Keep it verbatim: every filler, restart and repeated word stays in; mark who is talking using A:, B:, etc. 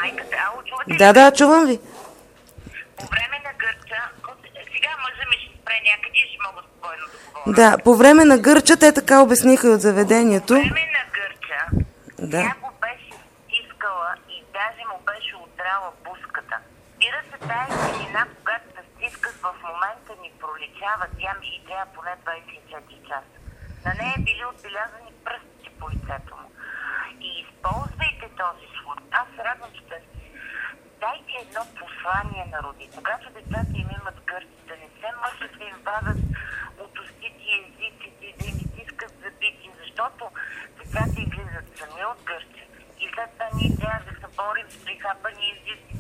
A: майката. Ало, чувате ли?
B: Да, да, чувам ви.
A: По време на гърча, сега мъжа ми ще спре някъде и ще мога спокойно да говоря.
B: Да, по време на гърча, те така обясниха и от заведението.
A: По време на гърча,
B: Да.
A: тя го беше стискала и даже му беше удрала буската. Бира се тая синина, когато се стискат в момента ми проличава, тя ми идея поне двайсет и четири часа. На нея били отбелязани пръстите по лицето му. И използвайте този случай. Аз се радвам, че сте. Дайте едно послание на роди. Когато децата им имат гърчи, да не се мъчат да им вадат от устите и езиците, да им стискат зъбите, защото децата излизат сами от гърчи. И след това ние трябва да се борим с прихапани езици,